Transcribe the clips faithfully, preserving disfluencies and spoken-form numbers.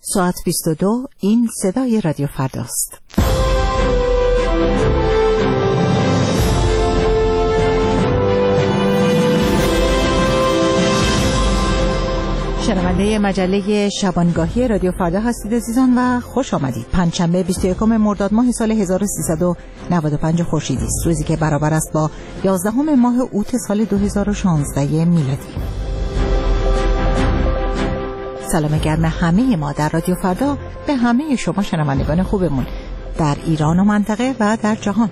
ساعت بیست و دو. این صدای رادیو فرداست. شنونده مجله شبانگاهی رادیو فردا هستید عزیزان و خوش آمدید. پنجشنبه بیست و یکم مرداد ماه سال هزار و سیصد و نود و پنج خورشیدی است، روزی که برابر است با یازدهم ماه اوت سال دو هزار و شانزده میلادی. سلام گرم همه ما در رادیو فردا به همه شما شنوندگان خوبمون در ایران و منطقه و در جهان.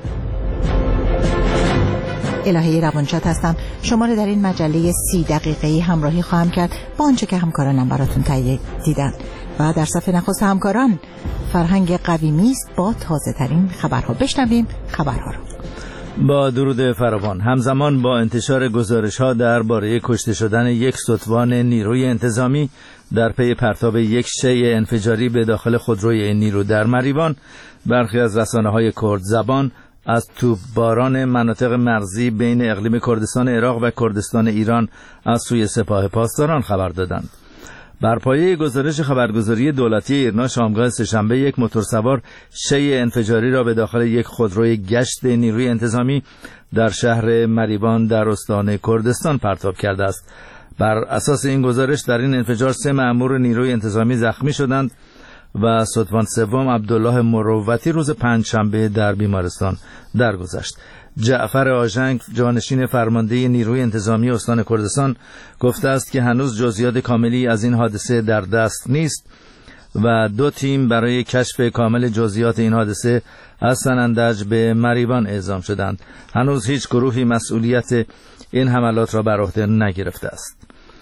الهه روانشاد هستم. شما رو در این مجله سی دقیقه‌ای همراهی خواهم کرد با آنچه که همکارانم براتون تهیه دیدن. و در صف نخست همکاران فرهنگ قویمی است با تازه ترین خبرها. بشنویم خبرها رو. با درود فراوان، همزمان با انتشار گزارش‌ها درباره کشته شدن یک ستوان نیروی انتظامی در پی پرتاب یک شیء انفجاری به داخل خودروی این نیرو در مریوان، برخی از رسانه‌های کرد زبان از توپباران مناطق مرزی بین اقلیم کردستان عراق و کردستان ایران از سوی سپاه پاسداران خبر دادند. بر پایه گزارش خبرگزاری دولتی ایرنا، شامگاه سه‌شنبه یک موتورسوار شیء انفجاری را به داخل یک خودروی گشت نیروی انتظامی در شهر مریوان در استان کردستان پرتاب کرده است. بر اساس این گزارش در این انفجار سه مأمور نیروی انتظامی زخمی شدند و ستوان سوم عبدالله مروتی روز پنجشنبه در بیمارستان درگذشت. جعفر آژنگ، جانشین فرمانده نیروی انتظامی استان کردستان، گفته است که هنوز جزئیات کاملی از این حادثه در دست نیست و دو تیم برای کشف کامل جزئیات این حادثه از سنندج به مریوان اعزام شدند. هنوز هیچ گروهی مسئولیت این حملات را بر عهده نگرفته است.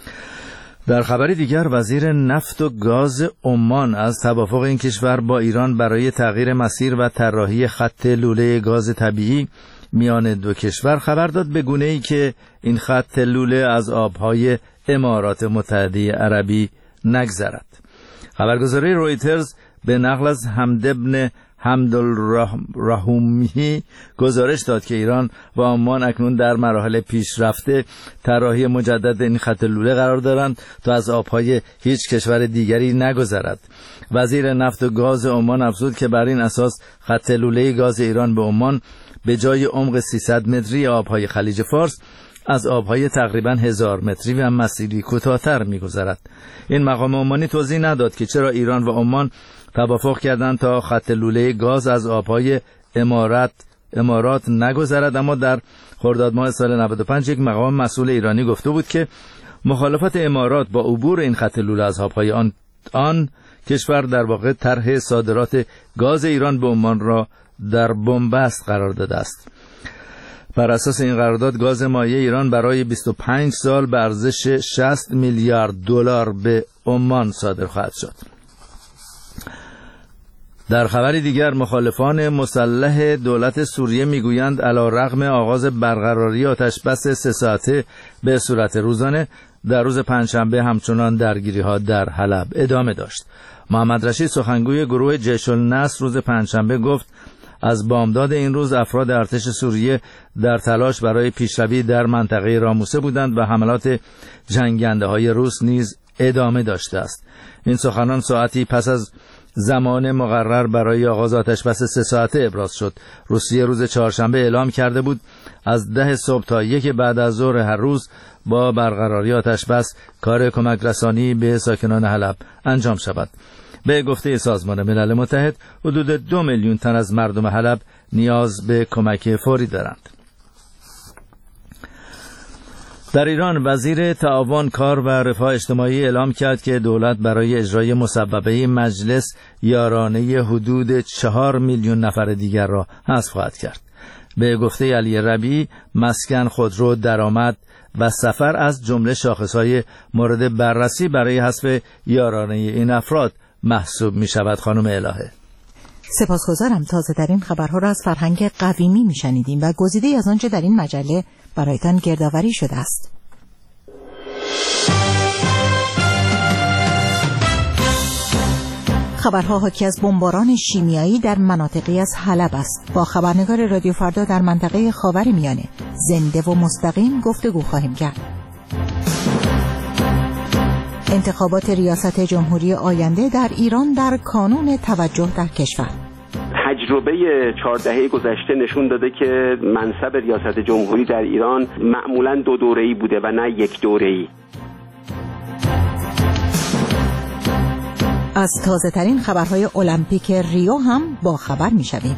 در خبری دیگر، وزیر نفت و گاز عمان از توافق این کشور با ایران برای تغییر مسیر و طراحی خط لوله گاز طبیعی میان دو کشور خبر داد، به گونه‌ای که این خط لوله از آبهای امارات متحده عربی نگذرد. خبرگزاری رویترز به نقل از حمد بن حمدالرحومی گزارش داد که ایران و عمان اکنون در مراحل پیشرفته طراحی مجدد این خط لوله قرار دارند تا از آبهای هیچ کشور دیگری نگذرد. وزیر نفت و گاز عمان افزود که بر این اساس خط لوله گاز ایران به عمان به جای عمق سیصد متری آبهای خلیج فارس از آبهای تقریباً هزار متری و مسیری کوتاه‌تر می‌گذرد. این مقام عمانی توضیح نداد که چرا ایران و عمان توافق کردند تا خط لوله گاز از آبهای امارات امارات نگذرد، اما در خرداد ماه سال نود و پنج یک مقام مسئول ایرانی گفته بود که مخالفت امارات با عبور این خط لوله از آبهای آن آن کشور در واقع طرح صادرات گاز ایران به عمان را در بنبست قرار داده است. بر اساس این قرارداد گاز مایع ایران برای بیست و پنج سال به ارزش شصت میلیارد دلار به عمان صادر خواهد شد. در خبری دیگر، مخالفان مسلح دولت سوریه میگویند علیرغم آغاز برقراری آتشبس سه ساعته به صورت روزانه، در روز پنجشنبه همچنان درگیری‌ها در حلب ادامه داشت. محمد رشید، سخنگوی گروه جیش النصر، روز پنجشنبه گفت از بامداد این روز افراد ارتش سوریه در تلاش برای پیشروی در منطقه راموسه بودند و حملات جنگنده‌های روس نیز ادامه داشته است. این سخنان ساعتی پس از زمان مقرر برای آغاز آتشبس سه ساعته ابراز شد. روسیه روز چهارشنبه اعلام کرده بود از ده صبح تا یک بعد از ظهر هر روز با برقراری آتشبس کار کمک رسانی به ساکنان حلب انجام شود. به گفته سازمان ملل متحد، حدود دو میلیون تن از مردم حلب نیاز به کمک فوری دارند. در ایران، وزیر تعاون، کار و رفاه اجتماعی اعلام کرد که دولت برای اجرای مصوبه مجلس یارانه حدود چهار میلیون نفر دیگر را حذف خواهد کرد. به گفته علی ربیعی، مسکن، خودرو، درآمد و سفر از جمله شاخصهای مورد بررسی برای حذف یارانه این افراد محسوب می شود. خانم الهه، سپاسگزارم. تازه در این خبرها را از فرهنگ قویمی می شنیدیم و گزیده از آنچه در این مجله برایتان گردآوری شده است. خبرها حاکی از بمباران شیمیایی در مناطقی از حلب است. با خبرنگار رادیو فردا در منطقه خاورمیانه زنده و مستقیم گفتگو خواهیم کرد. انتخابات ریاست جمهوری آینده در ایران در کانون توجه در کشور. تجربه چهار دهه گذشته نشون داده که منصب ریاست جمهوری در ایران معمولاً دو دوره‌ای بوده و نه یک دوره‌ای. از تازه ترین خبرهای المپیک ریو هم با خبر می شویم.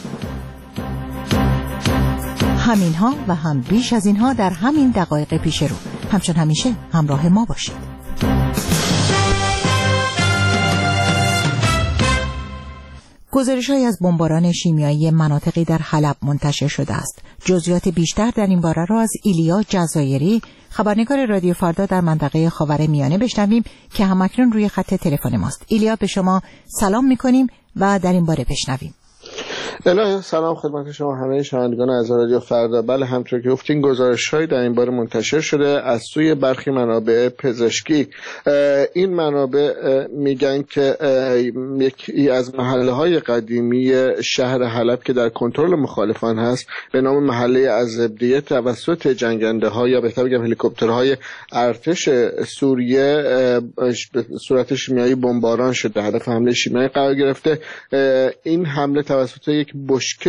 همینها و هم بیش از اینها در همین دقایق پیش رو. همچون همیشه همراه ما باشید. گزارش‌هایی از بمباران شیمیایی مناطقی در حلب منتشر شده است. جزئیات بیشتر در این باره را از ایلیا جزایری، خبرنگار رادیو فردا در منطقه خاورمیانه بشنویم که همکنون روی خط تلفن ماست. ایلیا، به شما سلام می‌کنیم و در این باره بشنویم. الهی سلام خدمت شما همه شنوندگان از رادیو فردا. بله، همونطور که گفتین گزارش‌هایی در این باره منتشر شده از سوی برخی منابع پزشکی. این منابع میگن که یکی از محله‌های قدیمی شهر حلب که در کنترل مخالفان هست به نام محله الزبدیه توسط جنگنده‌ها یا بهتر بگم هلیکوپترهای ارتش سوریه به صورت شیمیایی بمباران شده. هدف حمله شیمیایی قرار گرفته. این حمله توسط یک بشکه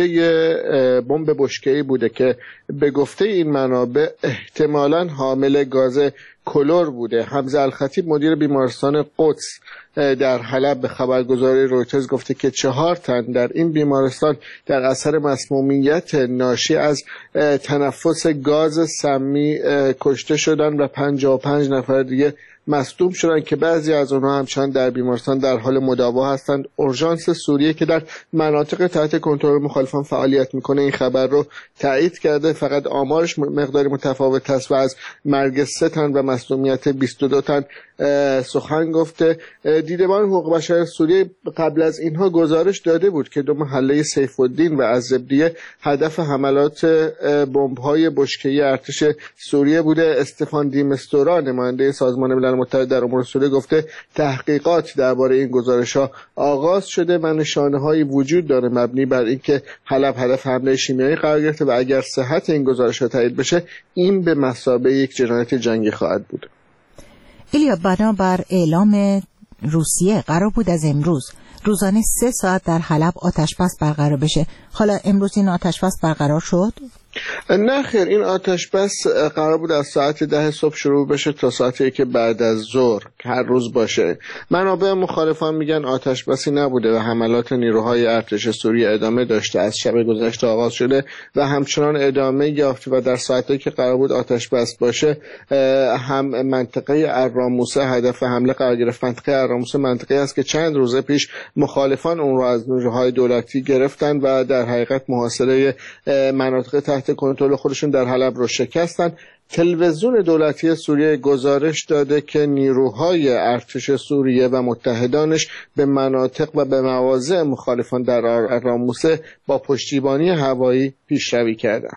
بمب بشکه‌ای بوده که به گفته این منابع احتمالاً حامل گاز کلور بوده. حمزه الخطیب مدیر بیمارستان قدس در حلب به خبرگزاری رویترز گفته که چهار تن در این بیمارستان در اثر مسمومیت ناشی از تنفس گاز سمی کشته شدن و پنجاه و پنج نفر دیگه مصدوم شدن که بعضی از اونها همچنان در بیمارستان در حال مداوا هستند. اورژانس سوریه که در مناطق تحت کنترل مخالفان فعالیت میکنه این خبر رو تایید کرده، فقط آمارش مقداری متفاوت است و از مرگ سه تن و مصدومیت بیست و دو تن سخن گفته. دیدبان حقوق بشر سوریه قبل از اینها گزارش داده بود که دو محله سیف الدین و الزبدیه هدف حملات بمب‌های بشکه‌ای ارتش سوریه بوده. استفان دیمستورا نماینده سازمان ملل متحد در امور سوریه گفته تحقیقات درباره این گزارش‌ها آغاز شده و نشانه‌هایی وجود داره مبنی بر اینکه حلب هدف حمله شیمیایی قرار گرفته و اگر صحت این گزارش‌ها تایید بشه این به مثابه یک جنایت جنگی خواهد بود. ایلیا، بنابر اعلام روسیه قرار بود از امروز روزانه سه ساعت در حلب آتش بس برقرار بشه. حالا امروز این آتش بس برقرار شد؟ نه خیر، این آتش بس قرار بود از ساعت ده صبح شروع بشه تا ساعتی که بعد از ظهر هر روز باشه. منابع مخالفان میگن آتش بسی نبوده و حملات نیروهای ارتش سوریه ادامه داشته، از شب گذشته آغاز شده و همچنان ادامه یافته و در ساعتی که قرار بود آتش بس باشه هم منطقه الراموسه هدف حمله قرار گرفت. منطقه الراموسه منطقه است که چند روز پیش مخالفان اون رو از نیروهای دولتی گرفتن و در حقیقت محاصره مناطق تحت کنترل خودشون در حلب رو شکستن. تلویزیون دولتی سوریه گزارش داده که نیروهای ارتش سوریه و متحدانش به مناطق و به مواضع مخالفان در الراموسه با پشتیبانی هوایی پیشروی کردند.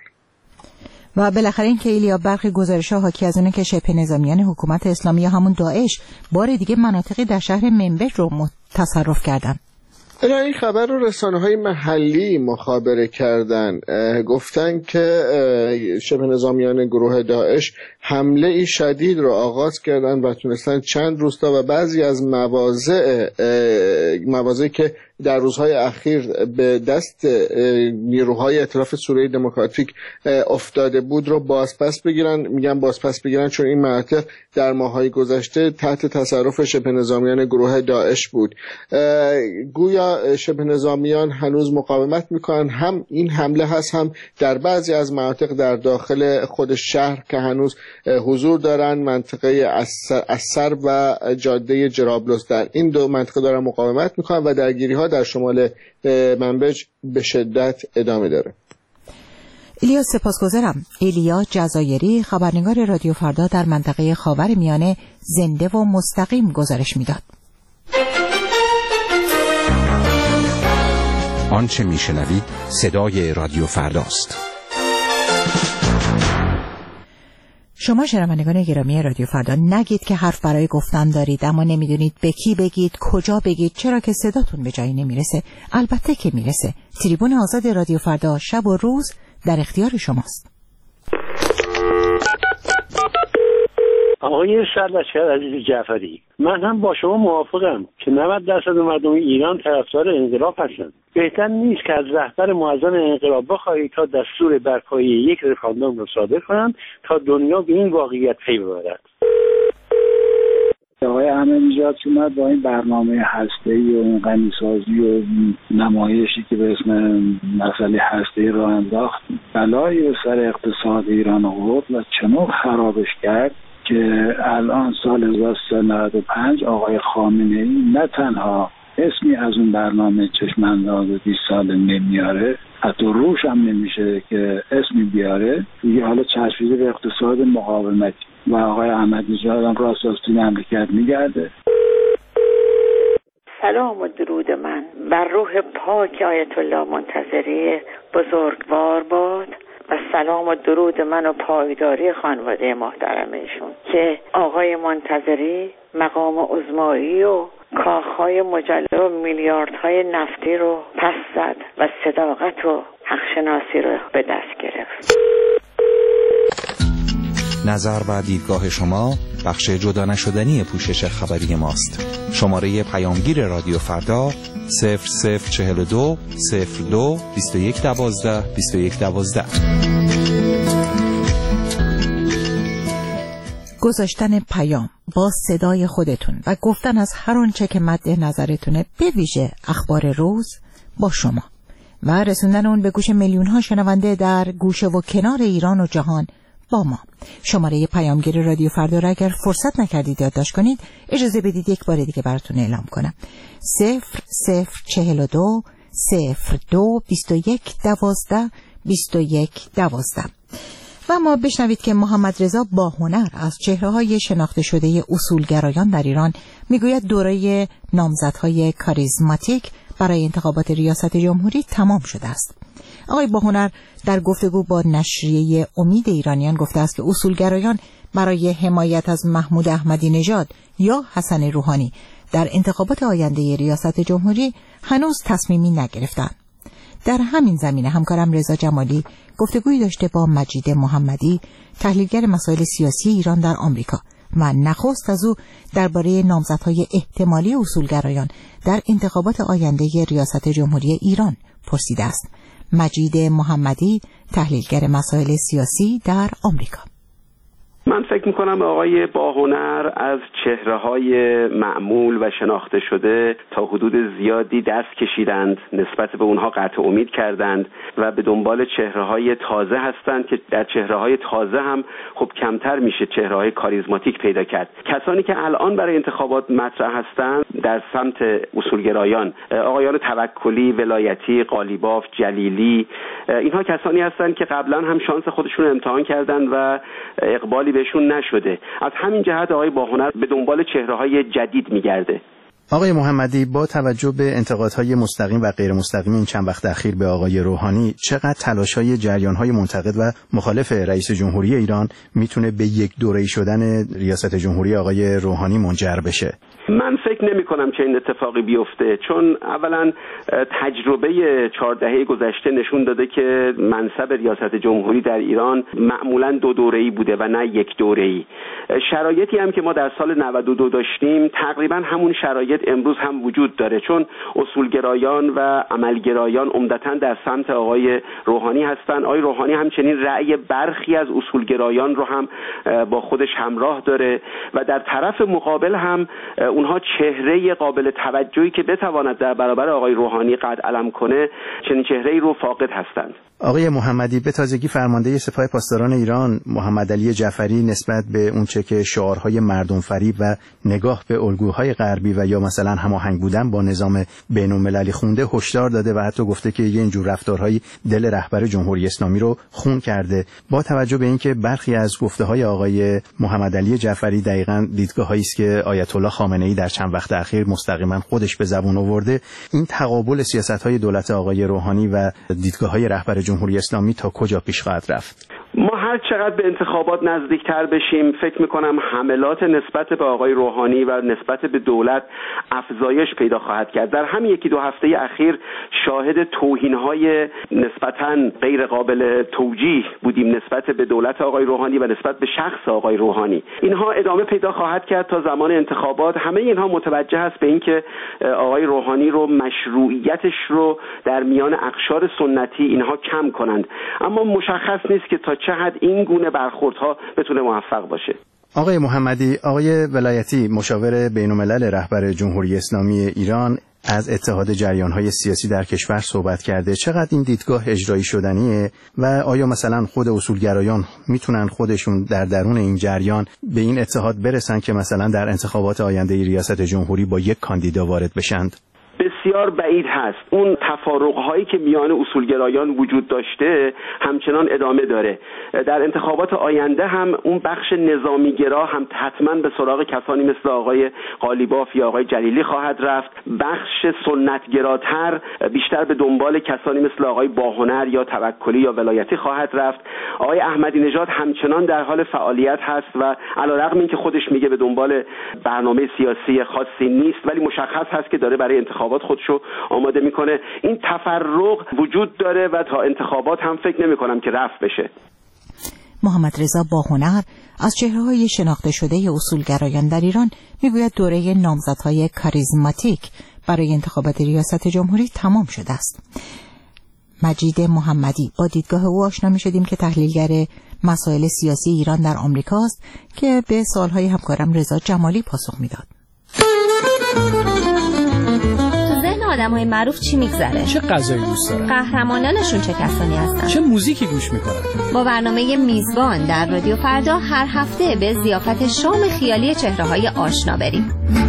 و بالاخره این که ایلیا برخی گزارش‌ها حاکی از اونه که شبه نظامیان حکومت اسلامی یا همون داعش بار دیگه مناطقی در شهر منبج رو تصرف کردن. این خبر رو رسانه‌های محلی مخابره کردن، گفتن که شبه نظامیان گروه داعش حمله ای شدید رو آغاز کردن و تونستن چند روستا و بعضی از مواضع مواضعی که در روزهای اخیر به دست نیروهای ائتلاف سوریه دموکراتیک افتاده بود رو بازپس بگیرن. میگن بازپس بگیرن چون این مناطق در ماه‌های گذشته تحت تصرف شبه نظامیان گروه داعش بود. گویا شبه نظامیان هنوز مقاومت میکنن، هم این حمله هست هم در بعضی از مناطق در داخل خود شهر که هنوز حضور دارن، منطقه اثر و جاده جرابلس، در این دو منطقه دارن مقاومت میکنن و درگیری ها در شمال منبج به شدت ادامه داره. ایلیا سپاسگزارم. ایلیا جزایری، خبرنگار رادیو فردا در منطقه خاورمیانه، زنده و مستقیم گزارش میداد. آنچه میشنوید صدای رادیو فرداست. شما شنوندگان گرامی رادیو فردا نگید که حرف برای گفتن دارید اما نمیدونید به کی بگید، کجا بگید، چرا که صداتون به جایی نمیرسه. البته که میرسه. تریبون آزاد رادیو فردا شب و روز در اختیار شماست. آقای سرلشکر عزیز جعفری، من هم با شما موافقم که نود درصد مردم ایران طرفدار انقلاب هستند. بهتر نیست که از رهبر معظم انقلاب بخواهید تا دستور برپایی یک رفراندوم را صادر کنند تا دنیا به این واقعیت پی ببرد. آقای احمدی‌نژاد که اومد با این برنامه هسته‌ای و این غنی‌سازی و نمایشی که به اسم مسئله هسته‌ای راه انداخت، بلایی به سر اقتصاد ایران آورد و چنان خرابش کرد که الان سال هزار و سیصد و نود و پنج آقای خامنه‌ای نه تنها اسمی از اون برنامه چشم‌انداز بیست سال نمیاره، حتی روش هم نمیشه که اسمی بیاره، دیگه حالا چشمگیر به اقتصاد مقاومتی و آقای احمدی‌نژاد هم راست راست مملکت میگرده. سلام و درود من بر روح پاک آیت الله منتظری بزرگوار باد و سلام و درود من و پایداری خانواده محترم ایشون که آقای منتظری مقام عظمایی و کاخهای مجلل و میلیاردهای نفتی رو پس زد و صداقت و حقشناسی رو به دست گرفت. نظر و دیدگاه شما بخش جدا نشدنی پوشش خبری ماست. شماره پیامگیر رادیو فردا صفر صفر چهل و دو صفر دو بیست و یک دوازده بیست و یک دوازده. گذاشتن پیام با صدای خودتون و گفتن از هر آنچه که مد نظرتونه، به ویژه اخبار روز با شما، و رسوندن اون به گوش میلیون ها شنونده در گوشه و کنار ایران و جهان با ما. شماره پیامگیر رادیو فردا را اگر فرصت نکردید یادداشت کنید، اجازه بدید یک بار دیگه براتون اعلام کنم. صفر صفر چهل و دو صفر دو بیست و یک دوازده بیست و یک دوازده. و ما بشنوید که محمد رضا باهنر از چهره‌های شناخته شده اصولگرایان در ایران میگوید دوره نامزدهای کاریزماتیک برای انتخابات ریاست جمهوری تمام شده است. آقای باهنر در گفتگو با نشریه امید ایرانیان گفته است که اصولگرایان برای حمایت از محمود احمدی نژاد یا حسن روحانی در انتخابات آینده ریاست جمهوری هنوز تصمیمی نگرفتند. در همین زمینه همکارم رضا جمالی گفتگویی داشته با مجید محمدی، تحلیلگر مسائل سیاسی ایران در آمریکا، و نخست از او درباره نامزدهای احتمالی اصولگرایان در انتخابات آینده ریاست جمهوری ایران پرسیده است. مجید محمدی، تحلیلگر مسائل سیاسی در آمریکا: من فکر میکنم آقای باهنر از چهره‌های معمول و شناخته شده تا حدود زیادی دست کشیدند، نسبت به اونها قطع امید کردند و به دنبال چهره‌های تازه هستند که در چهره‌های تازه هم خب کمتر میشه چهره‌های کاریزماتیک پیدا کرد. کسانی که الان برای انتخابات مطرح هستند در سمت اصولگرایان، آقایان توکلی، ولایتی، قالیباف، جلیلی، اینها کسانی هستند که قبلا هم شانس خودشون امتحان کردند و اقبالی بهشون نشده. از همین جهت آقای باهنر به دنبال چهره‌های جدید میگرده. آقای محمدی، با توجه به انتقادهای مستقیم و غیر مستقیم این چند وقت اخیر به آقای روحانی، چقدر تلاش‌های جریان‌های منتقد و مخالف رئیس جمهوری ایران میتونه به یک دوره‌ای شدن ریاست جمهوری آقای روحانی منجر بشه؟ من فکر نمی کنم که این اتفاقی بیفته، چون اولا تجربه چهار دهه گذشته نشون داده که منصب ریاست جمهوری در ایران معمولا دو دوره‌ای بوده و نه یک دوره‌ای. شرایطی هم که ما در سال نود و دو داشتیم تقریبا همون شرایط امروز هم وجود داره، چون اصولگرایان و عملگرایان عمدتاً در سمت آقای روحانی هستند. آقای روحانی همچنین رأی برخی از اصولگرایان رو هم با خودش همراه داره و در طرف مقابل هم اونها چهره قابل توجهی که بتواند در برابر آقای روحانی قد علم کنه، چنین چهره‌ای رو فاقد هستند. آقای محمدی، به تازگی فرمانده سپاه پاسداران ایران محمد علی جعفری نسبت به اونچه که شعارهای مردم فریب و نگاه به الگوهای غربی و یا مثلا هماهنگ بودن با نظام بین‌المللی خونده هشدار داده و حتی گفته که یه اینجور رفتارهایی دل رهبر جمهوری اسلامی رو خون کرده. با توجه به اینکه برخی از گفته‌های آقای محمد علی جعفری دقیقاً دیدگاه‌هایی است که آیت الله خامنه‌ای در چند وقت اخیر مستقیما خودش به زبون آورده، این تقابل سیاست‌های دولت آقای روحانی و دیدگاه‌های رهبر جمهوری اسلامی تا کجا پیش خواهد رفت؟ ما هر هر چقدر به انتخابات نزدیکتر بشیم فکر میکنم حملات نسبت به آقای روحانی و نسبت به دولت افزایش پیدا خواهد کرد. در همین یکی دو هفته اخیر شاهد توهین‌های نسبتاً غیر قابل توجیه بودیم نسبت به دولت آقای روحانی و نسبت به شخص آقای روحانی. اینها ادامه پیدا خواهد کرد تا زمان انتخابات. همه اینها متوجه است به اینکه آقای روحانی رو مشروعیتش رو در میان اقشار سنتی اینها کم کنند، اما مشخص نیست که تا چه حد این گونه برخوردها بتونه موفق باشه. آقای محمدی، آقای ولایتی مشاور بین‌الملل رهبر جمهوری اسلامی ایران از اتحاد جریان‌های سیاسی در کشور صحبت کرده. چقدر این دیدگاه اجرایی شدنیه و آیا مثلا خود اصولگرایان میتونن خودشون در درون این جریان به این اتحاد برسن که مثلا در انتخابات آینده ریاست جمهوری با یک کاندیدا وارد بشند؟ بسیار بعید هست. اون تفارق‌هایی که میان اصولگرایان وجود داشته همچنان ادامه داره. در انتخابات آینده هم اون بخش نظامیگرا هم حتما به سراغ کسانی مثل آقای قالیباف یا آقای جلیلی خواهد رفت. بخش سنتگراتر بیشتر به دنبال کسانی مثل آقای باهنر یا توکلی یا ولایتی خواهد رفت. آقای احمدی نژاد همچنان در حال فعالیت هست و علیرغم اینکه خودش میگه به دنبال برنامه سیاسی خاصی نیست، ولی مشخص هست که داره برای انتخابات خودشو آماده میکنه. این تفرق وجود داره و تا انتخابات هم فکر نمی کنم که رفع بشه. محمد رضا باهنر از چهره‌های شناخته شده اصولگرایان در ایران میگوید دوره نامزدهای کاریزماتیک برای انتخابات ریاست جمهوری تمام شده است. مجید محمدی با دیدگاه او آشنا می‌شدیم که تحلیلگر مسائل سیاسی ایران در آمریکاست که به سوال‌های همکارم رضا جمالی پاسخ میداد. آدم‌های معروف چی میگذره؟ چه غذایی دوست دارن؟ قهرمانانشون چه کسانی هستن؟ چه موزیکی گوش میکنن؟ با برنامه میزبان در رادیو فردا هر هفته به ضیافت شام خیالی چهره‌های آشنا بریم.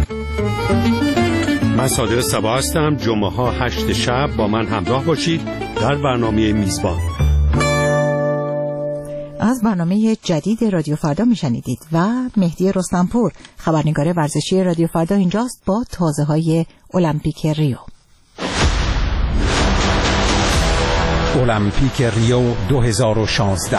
من صادق صبا هستم. جمعه ها هشت شب با من همراه باشید در برنامه میزبان. از برنامه جدید رادیو فردا میشنیدید و مهدی رستمپور خبرنگار ورزشی رادیو فردا اینجاست با تازه های المپیک ریو. المپیک ریو دو هزار و شانزده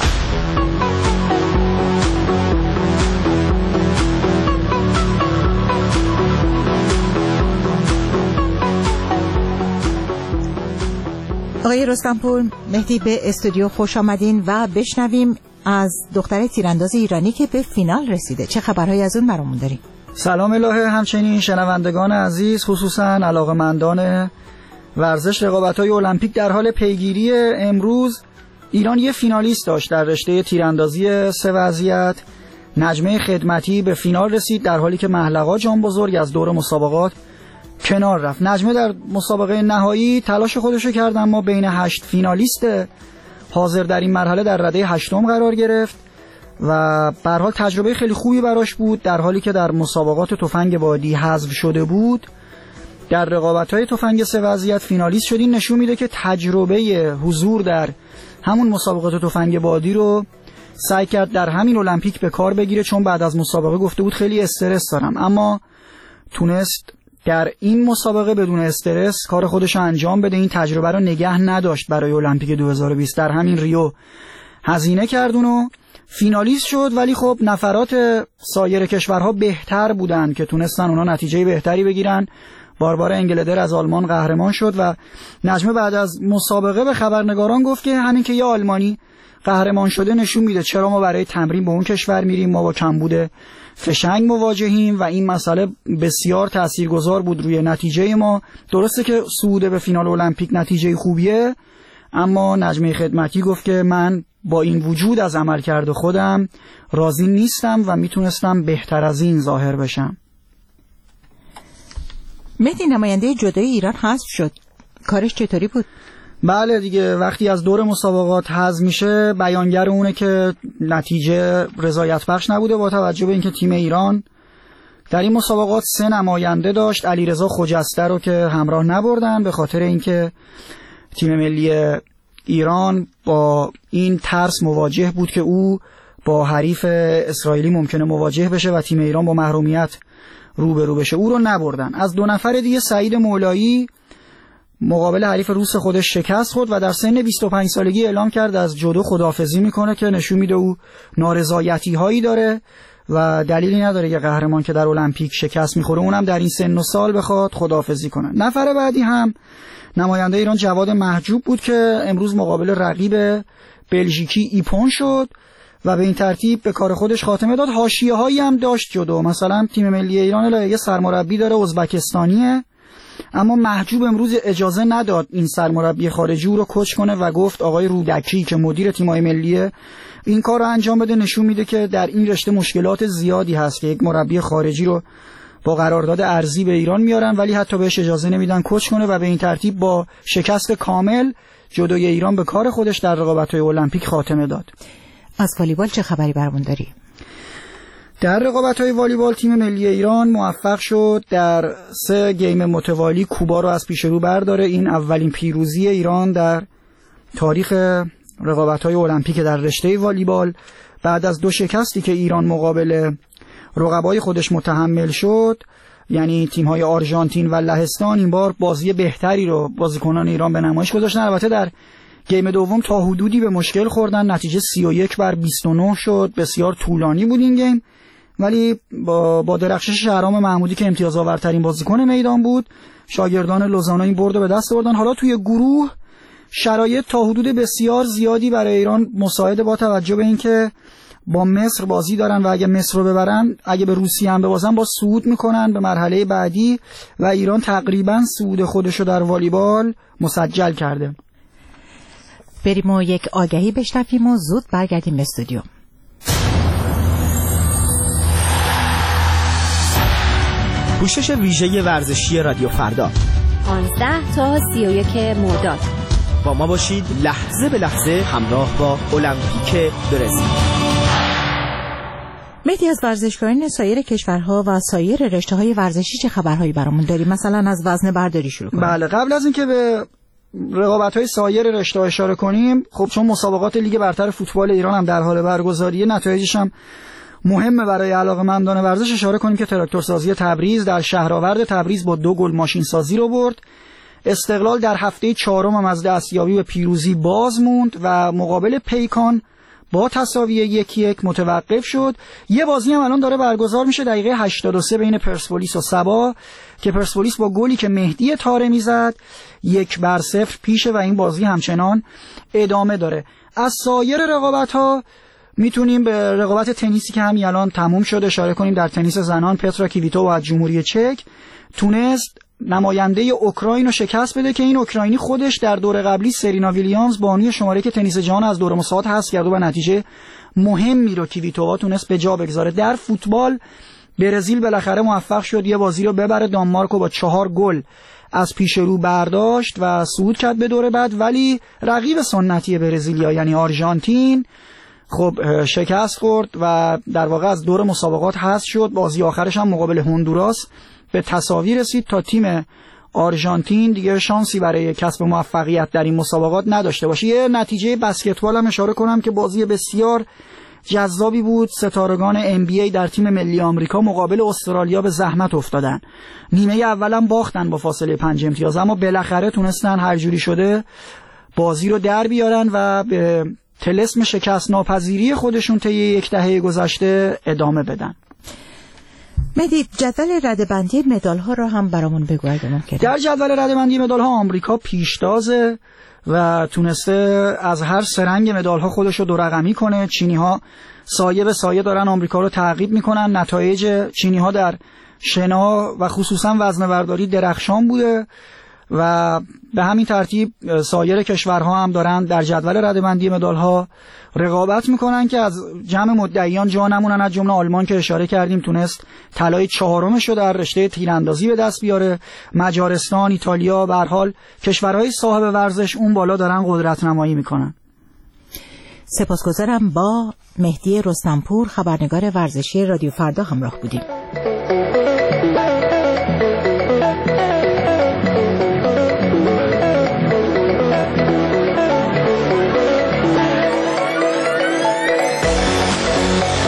آقای رستمپور، مهدی به استودیو خوش آمدین و بشنویم از دختر تیرانداز ایرانی که به فینال رسیده. چه خبرهایی از اون برامون داریم؟ سلام الهه، همچنین شنوندگان عزیز، خصوصا علاقه‌مندان ورزش. رقابت‌های المپیک در حال پیگیری. امروز ایران یه فینالیست داشت در رشته تیراندازی سه وضعیت. نجمه خدمتی به فینال رسید در حالی که محلقا جان بزرگ از دور مسابقات کنار رفت. نجمه در مسابقه نهایی تلاش خودشو کرد اما بین هشت فینالیست حاضر در این مرحله در رده هشتم قرار گرفت و به هر حال تجربه خیلی خوبی براش بود. در حالی که در مسابقات تفنگ بادی حذف شده بود، در رقابت‌های تفنگ سه وضعیت فینالیست شد. این نشون میده که تجربه حضور در همون مسابقات تفنگ بادی رو سعی کرد در همین المپیک به کار بگیره، چون بعد از مسابقه گفته بود خیلی استرس دارم، اما تونست در این مسابقه بدون استرس کار خودش انجام بده. این تجربه رو نگه نداشت برای المپیک دو هزار و بیست. در همین ریو هزینه کرد و فینالیست شد، ولی خب نفرات سایر کشورها بهتر بودن که تونستن اونا نتیجه بهتری بگیرن. باربارا انگلدر از آلمان قهرمان شد و نجمه بعد از مسابقه به خبرنگاران گفت که همین که یه آلمانی قهرمان شده نشون میده چرا ما برای تمرین به اون کشور میریم. ما با کمبود فشنگ مواجهیم و این مسئله بسیار تاثیرگذار بود روی نتیجه ما. درسته که صعود به فینال المپیک نتیجه خوبیه، اما نجمه خدمتی گفت که من با این وجود از عملکرد خودم راضی نیستم و میتونستم بهتر از این ظاهر بشم. مهدی، نماینده جودوی ایران حذف شد، کارش چطوری بود؟ بله دیگه، وقتی از دور مسابقات حذف میشه بیانگر اونه که نتیجه رضایت بخش نبوده، با توجه به اینکه تیم ایران در این مسابقات سه نماینده داشت. علیرضا خجسته رو که همراه نبردن به خاطر اینکه تیم ملی ایران با این ترس مواجه بود که او با حریف اسرائیلی ممکنه مواجه بشه و تیم ایران با محرومیت روبرو بشه. او رو نبردن. از دو نفر دیگه سعید مولایی مقابل حریف روس خودش شکست خورد و در سن بیست و پنج سالگی اعلام کرد از جودو خداحافظی میکنه که نشون میده او نارضایتی هایی داره و دلیلی نداره که قهرمان که در المپیک شکست میخوره اونم در این سن و سال بخواد خداحافظی کنه. نفر بعدی هم نماینده ایران جواد محجوب بود که امروز مقابل رقیب بلژیکی ایپون شد و به این ترتیب به کار خودش خاتمه داد. حاشیه‌هایی هم داشت جودو، مثلا تیم ملی ایران لایحه سرمربی داره ازبکستانیه، اما محجوب امروز اجازه نداد این سرمربی خارجی رو کوچ کنه و گفت آقای رودکی که مدیر تیم‌های ملیه این کار رو انجام بده. نشون میده که در این رشته مشکلات زیادی هست که یک مربی خارجی رو با قرارداد ارزی به ایران میارن ولی حتی بهش اجازه نمیدن کوچ کنه و به این ترتیب با شکست کامل جودوی ایران به کار خودش در رقابت‌های المپیک خاتمه داد. از والیبال چه خبری برامون داری؟ در رقابت‌های والیبال تیم ملی ایران موفق شد در سه گیم متوالی کوبا رو از پیش رو برداره. این اولین پیروزی ایران در تاریخ رقابت‌های المپیک در رشته والیبال بعد از دو شکستی که ایران مقابل رقبای خودش متحمل شد، یعنی تیم‌های آرژانتین و لهستان. این بار بازی بهتری رو بازیکنان ایران به نمایش گذاشتن. البته در گیم دوم تا حدودی به مشکل خوردن، نتیجه سی و یک بر بیست و نه شد. بسیار طولانی بود این گیم ولی با, با درخشش شهرام محمودی که امتیاز آورترین بازیکن میدان بود، شاگردان لوزانا این برد رو به دست آوردن. حالا توی گروه شرایط تا حدود بسیار زیادی برای ایران مساعده با توجه به اینکه با مصر بازی دارن و اگه مصر رو ببرن، اگه به روسیه هم ببازن، با صعود میکنن به مرحله بعدی و ایران تقریبا صعود خودش رو در والیبال مسجل کرده. بریم و یک آگهی بشنویم و زود برگردیم به استودیو. پوشش ویژه ورزشی رادیو فردا پانزده تا سی و یک مرداد. با ما باشید لحظه به لحظه همراه با المپیک برزیل. مهدی، از ورزشکاران سایر کشورها و سایر رشته‌های ورزشی چه خبرهایی برامون داری؟ مثلا از وزنه برداری شروع کنیم. بله، قبل از اینکه به رقابت‌های سایر رشته‌ها اشاره کنیم، خب چون مسابقات لیگ برتر فوتبال ایران هم در حال برگزاریه، نتایجش هم مهمه برای علاقه‌مندان ورزش، اشاره کنیم که تراکتورسازی تبریز در شهرآورد تبریز با دو گل ماشین سازی رو برد. استقلال در هفته چهارم هم از دستیابی به پیروزی باز موند و مقابل پیکان با تساوی یک یک متوقف شد. یه بازی هم الان داره برگزار میشه دقیقه هشتاد و سه بین پرسپولیس و سبا که پرسپولیس با گلی که مهدی طارمی میزد یک بر صفر پیشه و این بازی همچنان ادامه داره. از سایر رقابت‌ها میتونیم به رقابت تنیسی که همین الان تموم شده اشاره کنیم. در تنیس زنان پترا کیویتووا از جمهوری چک تونست نماینده اوکراین رو شکست بده که این اوکراینی خودش در دور قبلی سرینا ویلیامز بانوی شماره که تنیس جهان از دور مسابقات حذف کرد و نتیجه مهمی رو کیویتووا تونست به جا بگذاره. در فوتبال برزیل بالاخره موفق شد یه بازی رو ببره دانمارک رو با چهار گل از پیش رو برداشت و صعود کرد به دور بعد، ولی رقیب سنتی برزیلیا یعنی آرژانتین خب شکست خورد و در واقع از دور مسابقات حذف شد. بازی آخرش هم مقابل هندوراس به تساوی رسید تا تیم آرژانتین دیگه شانسی برای کسب موفقیت در این مسابقات نداشته باشه. یه نتیجه بسکتبال هم اشاره کنم که بازی بسیار جذابی بود. ستارگان ام بی ای در تیم ملی آمریکا مقابل استرالیا به زحمت افتادن. نیمه اول هم باختن با فاصله پنج امتیاز، اما بالاخره تونستن هر جوری شده بازی رو در بیارن و به طلسم شکست ناپذیری خودشون طی یک دهه گذشته ادامه بدن. مهدی، جدول رده‌بندی مدال‌ها رو هم برامون بگو اگه ممکنه. در جدول رده‌بندی مدال‌ها آمریکا پیشتازه و تونسته از هر سه رنگ مدال‌ها خودش رو دو رقمی کنه. چینی‌ها سایه به سایه دارن آمریکا رو تعقیب میکنن. نتایج چینی‌ها در شنا و خصوصا وزنه‌برداری درخشان بوده و به همین ترتیب سایر کشورها هم دارن در جدول رده‌بندی مدال‌ها رقابت میکنن که از جمع مدعیان جا نمونن. از جمله آلمان که اشاره کردیم تونست طلای چهارمش رو در رشته تیراندازی به دست بیاره. مجارستان، ایتالیا، به هر حال کشورهای صاحب ورزش اون بالا دارن قدرت نمایی میکنن. سپاسگزارم. با مهدی رستمپور خبرنگار ورزشی رادیو فردا همراه بودیم.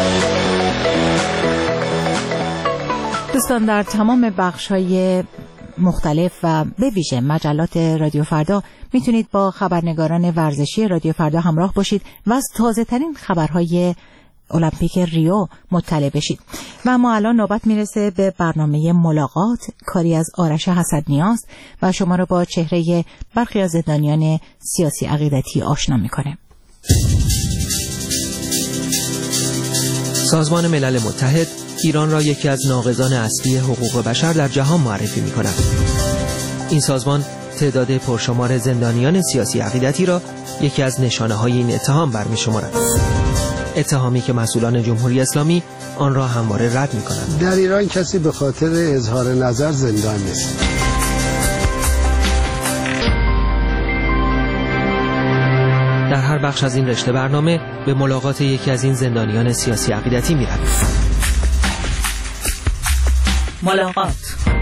دوستان، در تمام بخش‌های مختلف و به ویژه مجلات رادیو فردا میتونید با خبرنگاران ورزشی رادیو فردا همراه باشید و از تازه ترین خبرهای المپیک ریو مطلع بشید. و ما الان نوبت میرسه به برنامه ملاقات، کاری از آرش حسدنیاز و شما رو با چهره برخی از زندانیان سیاسی عقیدتی آشنا میکنه. سازمان ملل متحد ایران را یکی از ناقضان اصلی حقوق بشر در جهان معرفی می‌کند. این سازمان تعداد پرشمار زندانیان سیاسی عقیدتی را یکی از نشانه‌های این اتهام برمی‌شمارد. اتهامی که مسئولان جمهوری اسلامی آن را همواره رد می‌کنند. در ایران کسی به خاطر اظهار نظر زندان نیست. در هر بخش از این رشته برنامه به ملاقات یکی از این زندانیان سیاسی عقیدتی می‌رویم. ملاقات.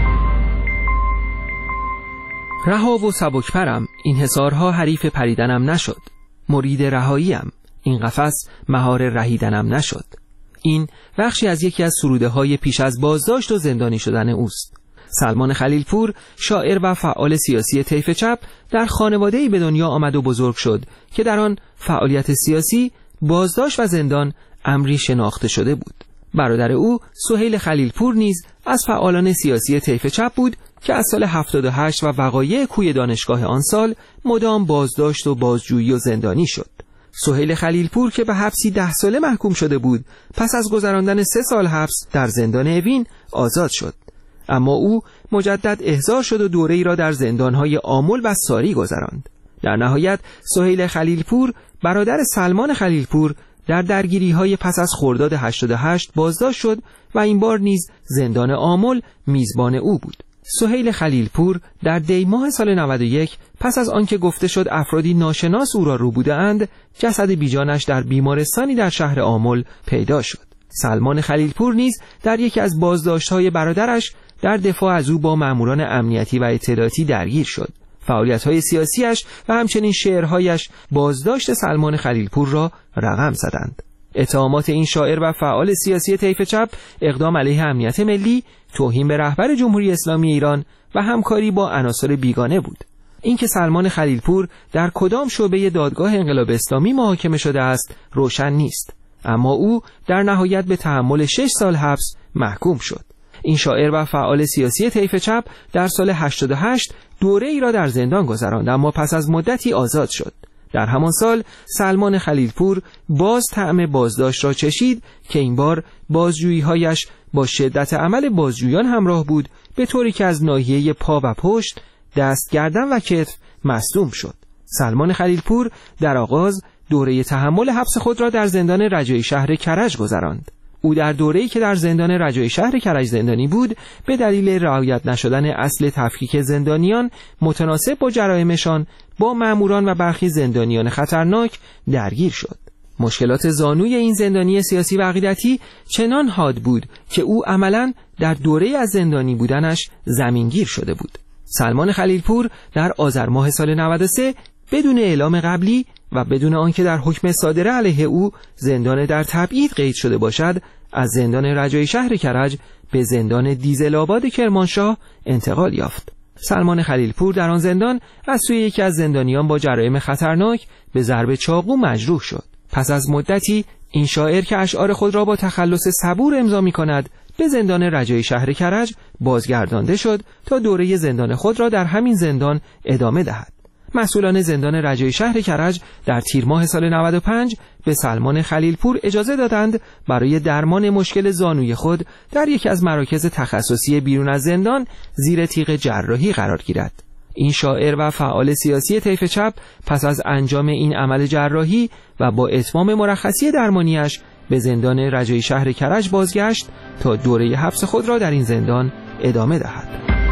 رها و سبکپرم، این حصارها حریف پریدنم نشد. مرید رهاییم، این قفس مهار رهیدنم نشد. این بخشی از یکی از سروده های پیش از بازداشت و زندانی شدن اوست. سلمان خلیلپور، شاعر و فعال سیاسی طیف چپ، در خانواده‌ای به دنیا آمد و بزرگ شد که در آن فعالیت سیاسی، بازداشت و زندان امری شناخته شده بود. برادر او سهیل خلیلپور نیز از فعالان سیاسی طیف چپ بود که از سال هفتاد و هشت و وقایع کوی دانشگاه آن سال مدام بازداشت و بازجویی و زندانی شد. سهیل خلیلپور که به حبسی ده ساله محکوم شده بود، پس از گذراندن سه سال حبس در زندان اوین آزاد شد. اما او مجدد احضار شد و دوره‌ای را در زندان‌های آمل و ساری گذراند. در نهایت سهیل خلیلپور، برادر سلمان خلیلپور، در درگیری‌های پس از خرداد هشتاد و هشت بازداشت شد و این بار نیز زندان آمل میزبان او بود. سهیل خلیلپور در دی ماه سال نود و یک پس از آنکه گفته شد افرادی ناشناس او را رو بودند، جسد بیجانش در بیمارستانی در شهر آمل پیدا شد. سلمان خلیلپور نیز در یکی از بازداشت‌های برادرش در دفاع از او با ماموران امنیتی و اطلاعاتی درگیر شد. فعالیت‌های سیاسیش و همچنین شعرهایش بازداشت سلمان خلیلپور را رقم زدند. اتهامات این شاعر و فعال سیاسی طیف چپ اقدام علیه امنیت ملی، توهین به رهبر جمهوری اسلامی ایران و همکاری با عناصر بیگانه بود. اینکه سلمان خلیلپور در کدام شعبه دادگاه انقلاب اسلامی محاکمه شده است روشن نیست، اما او در نهایت به تحمل شش سال حبس محکوم شد. این شاعر و فعال سیاسی طیف چپ در سال هشتاد و هشت دوره ای را در زندان گذراند، اما پس از مدتی آزاد شد. در همان سال سلمان خلیلپور باز طعم بازداشت را چشید که این بار بازجویی‌هایش با شدت عمل بازجویان همراه بود، به طوری که از ناحیه پا و پشت، دست، گردن و کتف مصدوم شد. سلمان خلیلپور در آغاز دوره تحمل حبس خود را در زندان رجایی شهر کرج گذراند. او در دوره‌ای که در زندان رجایی شهر کرج زندانی بود، به دلیل رعایت نشدن اصل تفکیک زندانیان متناسب با جرائمشان با ماموران و برخی زندانیان خطرناک درگیر شد. مشکلات زانوی این زندانی سیاسی و عقیدتی چنان حاد بود که او عملاً در دوره از زندانی بودنش زمینگیر شده بود. سلمان خلیلپور در آذر ماه سال نود و سه بدون اعلام قبلی و بدون آنکه در حکم صادره علیه او زندان در تبعید قید شده باشد، از زندان رجایی شهر کرج به زندان دیزل‌آباد کرمانشاه انتقال یافت. سلمان خلیلپور در آن زندان از سوی یکی از زندانیان با جرایم خطرناک به ضرب چاقو مجروح شد. پس از مدتی این شاعر که اشعار خود را با تخلص صبور امضا می‌کند، به زندان رجایی شهر کرج بازگردانده شد تا دوره زندان خود را در همین زندان ادامه دهد. مسئولان زندان رجایی شهر کرج در تیر ماه سال نود و پنج به سلمان خلیلپور اجازه دادند برای درمان مشکل زانوی خود در یکی از مراکز تخصصی بیرون از زندان زیر تیغ جراحی قرار گیرد. این شاعر و فعال سیاسی طیف چپ پس از انجام این عمل جراحی و با اتمام مرخصی درمانیش به زندان رجایی شهر کرج بازگشت تا دوره حبس خود را در این زندان ادامه دهد.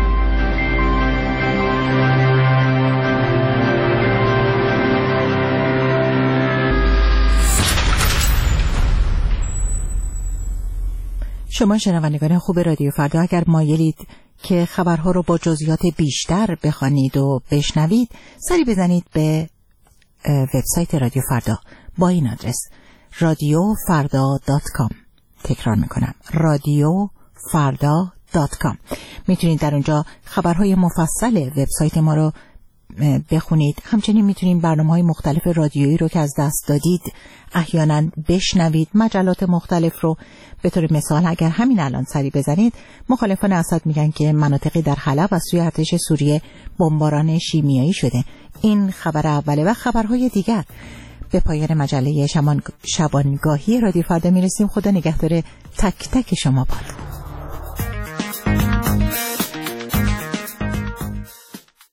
شما شنوندگان خوب رادیو فردا، اگر مایلید که خبرها رو با جزئیات بیشتر بخوانید و بشنوید، سری بزنید به وبسایت رادیو فردا با این آدرس رادیو فردا دات کام. تکرار میکنم رادیو فردا دات کام. میتونید در اونجا خبرهای مفصل وبسایت ما رو بخونید. همچنین میتونید برنامه‌های مختلف رادیویی رو که از دست دادید احیانا بشنوید. مجلات مختلف رو به طور مثال اگر همین الان سری بزنید، مخالفان اسد میگن که مناطقی در حلب از سوی ارتش سوریه بمباران شیمیایی شده. این خبر اوله و خبرهای دیگر. به پایان مجله شبانگاهی رادیو فردا میرسیم. خدا نگهدار تک تک شما باد.